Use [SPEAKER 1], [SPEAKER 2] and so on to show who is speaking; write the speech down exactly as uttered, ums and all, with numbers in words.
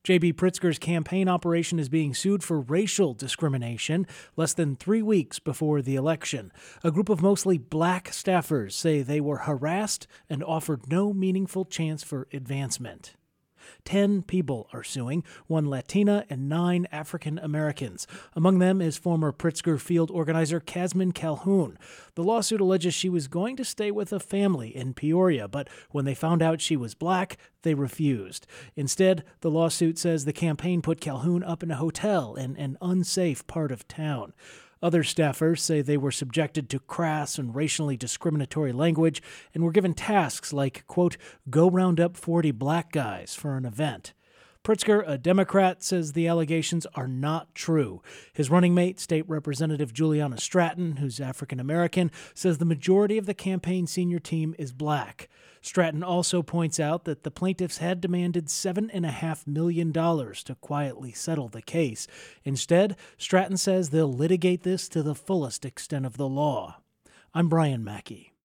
[SPEAKER 1] J B. Pritzker's campaign operation is being sued for racial discrimination less than three weeks before the election. A group of mostly black staffers say they were harassed and offered no meaningful chance for advancement. Ten people are suing, one Latina and nine African Americans. Among them is former Pritzker field organizer Casmine Calhoun. The lawsuit alleges she was going to stay with a family in Peoria, but when they found out she was black, they refused. Instead, the lawsuit says the campaign put Calhoun up in a hotel in an unsafe part of town. Other staffers say they were subjected to crass and racially discriminatory language and were given tasks like, quote, go round up forty black guys for an event. Pritzker, a Democrat, says the allegations are not true. His running mate, State Representative Juliana Stratton, who's African American, says the majority of the campaign senior team is black. Stratton also points out that the plaintiffs had demanded seven point five million dollars to quietly settle the case. Instead, Stratton says they'll litigate this to the fullest extent of the law. I'm Brian Mackey.